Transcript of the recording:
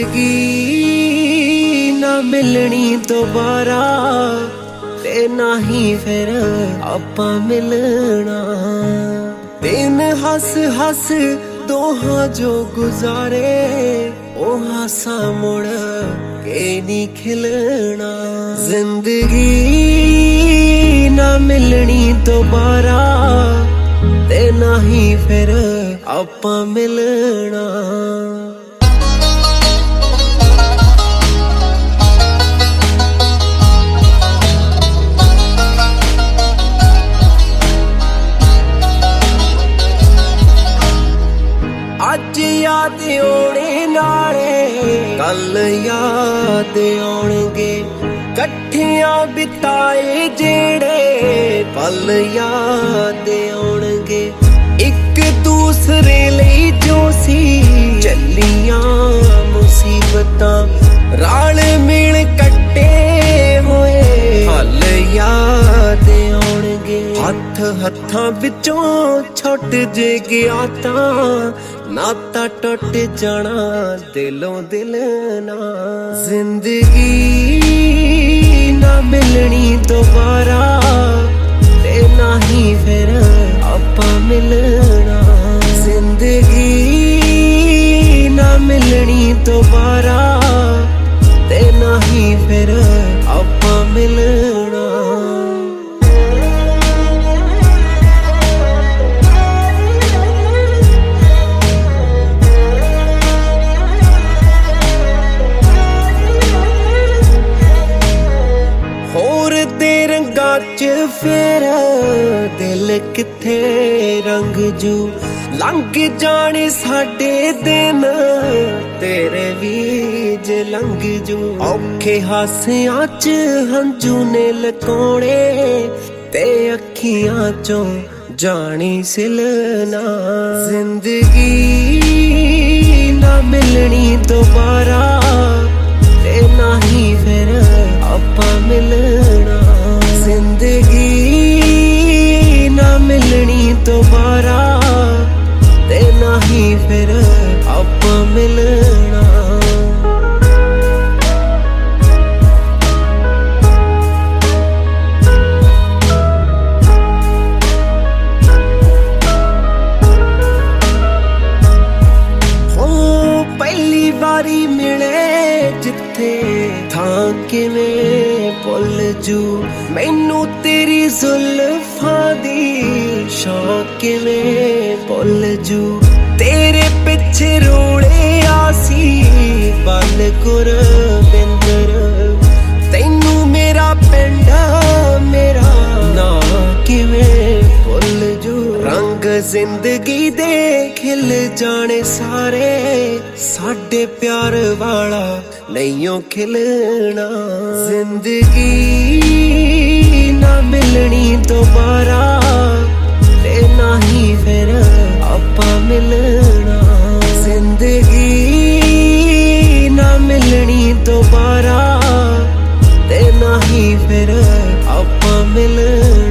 ਜ਼ਿੰਦਗੀ ਨਾ ਮਿਲਣੀ ਦੁਬਾਰਾ ਤੇ ਨਾ ਹੀ ਫਿਰ ਆਪਾਂ ਮਿਲਣਾ। ਦਿਨ ਹੱਸ ਹੱਸ ਦੋਹਾਂ ਜੋ ਗੁਜ਼ਾਰੇ ਉਹ ਹਾਸਾ ਮੁੜ ਕੇ ਨਹੀਂ ਖਿਲਣਾ। ਜ਼ਿੰਦਗੀ ਨਾ ਮਿਲਣੀ ਦੁਬਾਰਾ ਤੇ ਨਾ ਹੀ ਫਿਰ ਆਪਾਂ ਮਿਲਣਾ। ਅੱਜ ਯਾਦ ਆਉਣੇ ਨਾਲੇ ਕੱਲ ਯਾਦ ਆਉਣਗੇ, ਇਕੱਠਿਆਂ ਬਿਤਾਏ ਜਿਹੜੇ ਪਲ ਯਾਦ ਆਉਣਗੇ। ਇੱਕ ਦੂਸਰੇ ਲਈ ਜੋ ਸੀ ਚੱਲੀਆਂ ਮੁਸੀਬਤਾਂ, ਰਲ ਮਿਲ ਕੱਟੇ ਹੋਏ ਹੱਲ ਯਾਦ ਆਉਣਗੇ। ਹੱਥ ਹੱਥਾਂ ਵਿੱਚੋਂ ਛੁੱਟ ਜੇ ਗਿਆ ਤਾਂ ਨਾਤਾ ਟੁੱਟ ਜਾਣਾ ਦਿਲੋਂ ਦਿਲ ਨਾ। ਜ਼ਿੰਦਗੀ ਨਾ ਮਿਲਣੀ ਦੁਬਾਰਾ ਤੇ ਨਾ ਹੀ ਫਿਰ ਆਪਾਂ ਮਿਲਣਾ। ਜ਼ਿੰਦਗੀ ਨਾ ਮਿਲਣੀ ਦੁਬਾਰਾ ਤੇ ਨਾ ਹੀ ਫਿਰ ਆਪਾਂ ਮਿਲਣਾ। ਦੇ ਰੰਗਾਂ ਚ ਫੇਰ ਦਿਲ ਕਿੱਥੇ ਰੰਗ ਜੂ, ਲੰਘ ਜਾਣੇ ਸਾਡੇ ਦਿਨ ਤੇਰੇ ਵੀ ਜੇ ਲੰਘ ਜੂ। ਔਖੇ ਹਾਸਿਆਂ ਚ ਹੰਝੂ ਨੇ ਲਕਾਉਣੇ ਤੇ ਅੱਖੀਆਂ ਚੋਂ ਜਾਣੀ ਸਿਲਣਾ। ਜ਼ਿੰਦਗੀ ਨਾ ਮਿਲਣੀ ਦੁਬਾਰਾ ਤੇ ਨਾ ਹੀ ਫਿਰ ਆਪਾਂ ਮਿਲਣਾ। ਜ਼ਿੰਦਗੀ ਨਾ ਮਿਲਣੀ ਦੁਬਾਰਾ ਤੇ ਨਾ ਹੀ ਫਿਰ ਆਪਾਂ ਮਿਲਣਾ। ਹੋ ਪਹਿਲੀ ਵਾਰੀ ਮਿਲੇ ਜਿੱਥੇ ਥਾਂ ਕਿਵੇਂ ਭੁੱਲ ਜੂ, ਮੈਨੂੰ ਤੇਰੀ ਜ਼ੁਲਫਾਂ ਦੀ ਸ਼ੌਕ ਕਿਵੇਂ ਭੁੱਲ ਜੂ। ਤੇਰੇ ਪਿੱਛੇ ਰੋਲੇ ਆਸੀ ਬਲ ਗੁਰਬਿੰਦਰ, ਤੈਨੂੰ ਮੇਰਾ ਪਿੰਡ ਮੇਰਾ ਨਾਂ ਕਿਵੇਂ ਭੁੱਲ ਜੂ। ਰੰਗ ਜ਼ਿੰਦਗੀ ਦੇ ਖਿਲ ਜਾਣੇ ਸਾਰੇ, ਸਾਡੇ ਪਿਆਰ ਵਾਲਾ ਨਹੀਂਓ ਖਿਲਣਾ। ਜ਼ਿੰਦਗੀ ਨਾ ਮਿਲਣੀ ਦੁਬਾਰਾ ਤੇ ਨਾ ਹੀ ਫਿਰ ਆਪਾਂ ਮਿਲਣਾ। ਜ਼ਿੰਦਗੀ ਨਾ ਮਿਲਣੀ ਦੁਬਾਰਾ ਤੇ ਨਾ ਹੀ ਫਿਰ ਆਪਾਂ ਮਿਲਣਾ।